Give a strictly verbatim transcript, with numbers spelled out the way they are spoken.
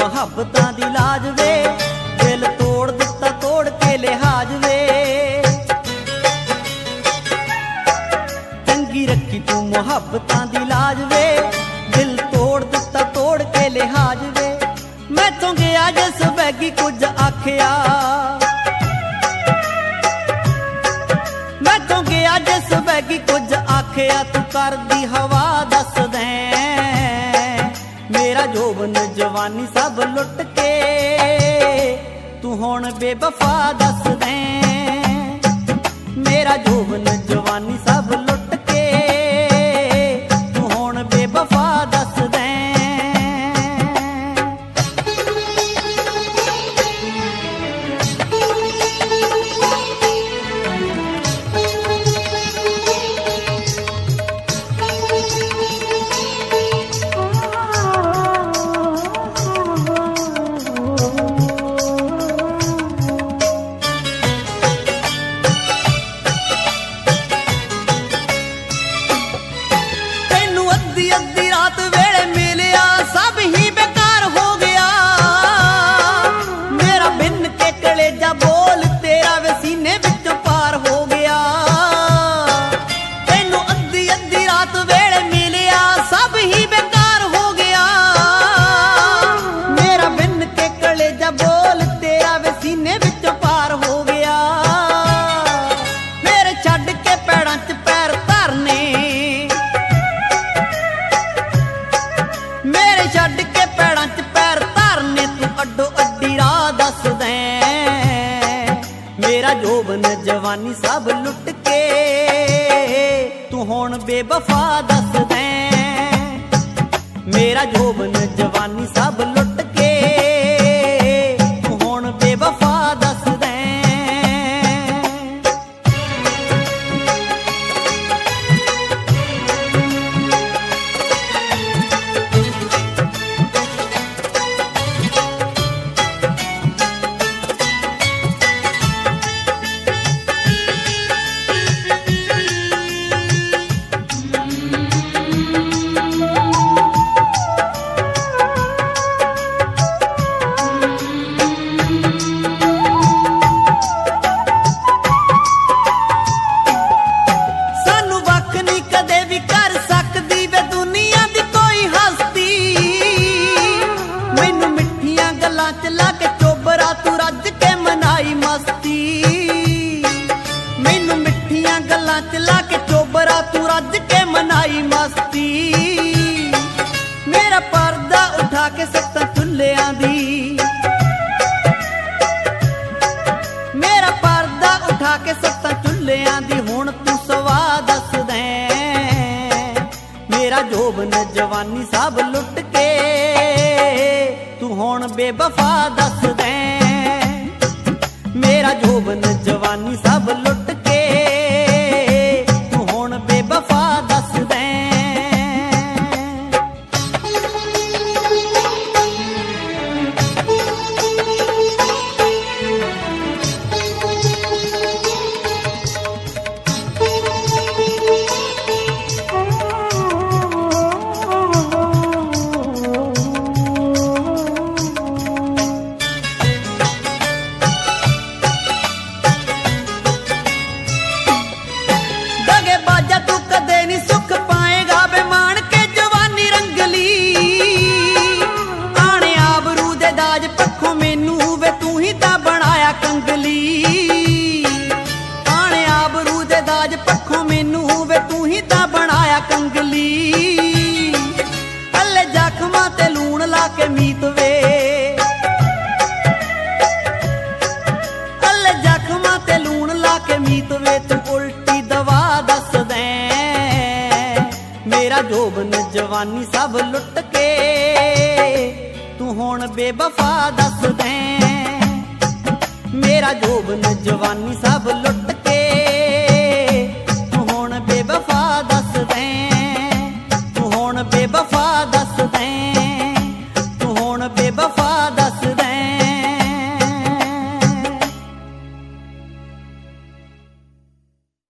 ਮੁਹੱਬਤਾਂ ਦੀ ਲਾਜ ਵੇ, ਦਿਲ ਤੋੜ ਦਿੱਤਾ ਤੋੜ ਕੇ ਲਿਹਾਜ਼ ਵੇ। ਚੰਗੀ ਰੱਖੀ ਤੂੰ ਮੁਹੱਬਤਾਂ ਦੀ ਲਾਜ ਵੇ, ਦਿਲ ਤੋੜ ਦਿੱਤਾ ਤੋੜ ਕੇ ਲਿਹਾਜ਼ ਵੇ। ਮੈਥੋਂ ਗਿਆ ਜਿਸ ਬੈਗੀ ਕੁਝ ਆਖਿਆ, ਮੈਥੋਂ ਗਿਆ ਜਿਸ ਬੈਗੀ ਕੁਝ ਆਖਿਆ। ਤੂੰ ਕਰਦੀ ਹਵਾ ਦੱਸ ਦੇ, ਮੇਰਾ ਜੋਬਨ ਜਵਾਨੀ ਸਭ ਲੁੱਟ ਕੇ ਤੂੰ ਹੁਣ ਬੇਵਫਾ ਦੱਸ ਦੇ। ਮੇਰਾ ਜੋਬਨ ਜਵਾਨੀ ਸਭ ਲੁੱਟ ਕੇ ਤੂੰ ਹੁਣ ਬੇਵਫਾ ਦੱਸ ਦੇ। ਅੱਧੀ ਰਾਤ ਵੇਲੇ ਮਿਲਿਆ ਸਭ ਹੀ ਬੇਕਾਰ ਹੋ ਗਿਆ। ਮੇਰਾ ਬਿੰਨ ਕੇ ਕਲੇਜਾ ਬੋਲ ਤੇਰਾ ਵੇ ਸੀਨੇ ਵਿੱਚੋਂ ਪਾਰ ਹੋ ਗਿਆ। ਤੈਨੂੰ ਅੱਧੀ ਅੱਧੀ ਰਾਤ ਵੇਲੇ ਮਿਲਿਆ ਸਭ ਹੀ ਬੇਕਾਰ ਹੋ ਗਿਆ। ਮੇਰਾ ਬਿੰਨ ਕੇ ਕਲੇਜਾ ਬੋਲ ਤੇਰਾ ਵੇ ਸੀਨੇ ਵਿੱਚੋਂ ਪਾਰ ਹੋ ਗਿਆ। ਮੇਰੇ ਛੱਡ ਕੇ ਪੈੜਾਂ 'ਚ ਪੈਰ ਧਰਨੇ, ਮੇਰੇ ਛੱਡ ਕੇ ਪੈੜਾਂ 'ਚ ਪੈਰ ਧਰਨੇ। ਤੂੰ ਅੱਡੋ ਅੱਡੀ ਰਾਹ ਦੱਸ ਦੇ, ਮੇਰਾ ਜੋਬਨ ਜਵਾਨੀ ਸਭ ਲੁੱਟ ਕੇ ਤੂੰ ਹੁਣ ਬੇਵਫਾ ਦੱਸ ਦੇ। ਮੇਰਾ ਜੋਬਨ ਜਵਾਨੀ ਸਭ ਲੁੱਟ ਕੇ ਤੂੰ ਹੁਣ ਬੇਵਫਾ ਦੱਸ ਦੇ। ਲਾ ਕੇ ਚੋਬਰਾ ਤੂੰ ਰੱਜ ਕੇ ਮਨਾਈ ਮਸਤੀ। ਮੈਨੂੰ ਮਿੱਠੀਆਂ ਗੱਲਾਂ 'ਚ ਲਾ ਕੇ ਚੋਬਰਾ ਤੂੰ ਰੱਜ ਕੇ ਮਨਾਈ ਮਸਤੀ। ਮੇਰਾ ਪਰਦਾ ਉਠਾ ਕੇ ਸੱਤਾਂ ਚੁੱਲ੍ਹਿਆਂ ਦੀ, ਮੇਰਾ ਪਰਦਾ ਉਠਾ ਕੇ ਸੱਤਾਂ ਚੁੱਲ੍ਹਿਆਂ ਦੀ ਹੁਣ ਤੂੰ ਸਵਾ ਦੱਸ ਦੇ। ਮੇਰਾ ਜੋਬਨ ਜਵਾਨੀ ਸਭ ਲੁੱਟ ਕੇ ਤੂੰ ਹੁਣ ਬੇਵਫਾ ਦੱਸ ਦੇ। ਮੇਰਾ ਜੋਬਨ ਜਵਾਨੀ ਸਭ ਲੁੱਟ ਕੇ ਤੂੰ ਹੁਣ ਬੇਵਫਾ ਦੱਸ ਦੇ। ਬਾਜਾ ਤੂੰ ਕਦੇ ਨੀ ਸੁੱਖ ਪਾਏਗਾ ਵੇ ਮਾਣ ਕੇ ਜਵਾਨੀ ਰੰਗਲੀ। ਆਣੇ ਆਬਰੂ ਦੇ ਦਾਜ ਪੱਖੋਂ ਮੈਨੂੰ ਵੇ ਤੂੰ ਹੀ ਤਾਂ ਬਣਾਇਆ ਕੰਗਲੀ। ਆਣੇ ਆਬਰੂ ਦੇ ਦਾਜ ਪੱਖੋਂ ਮੈਨੂੰ ਵੇ ਤੂੰ ਹੀ ਤਾਂ ਬਣਾਇਆ ਕੰਗਲੀ। ਅੱਲੇ ਜ਼ਖਮਾਂ ਤੇ ਲੂਣ ਲਾ ਕੇ ਮੀਤ ਵੇ, ਅੱਲੇ ਜ਼ਖਮਾਂ ਤੇ ਲੂਣ ਲਾ ਕੇ ਮੀਤ ਵੇ ਤੂੰ ਉਲਟੀ ਦਵਾ ਦੱਸ ਦੇ। ਮੇਰਾ ਜੋਬਨ ਜਵਾਨੀ ਸਭ ਲੁੱਟ ਕੇ ਤੂੰ ਹੁਣ ਬੇਵਫਾ ਦੱਸ ਦੇ। ਮੇਰਾ ਜੋਬਨ ਜਵਾਨੀ ਸਭ ਲੁੱਟ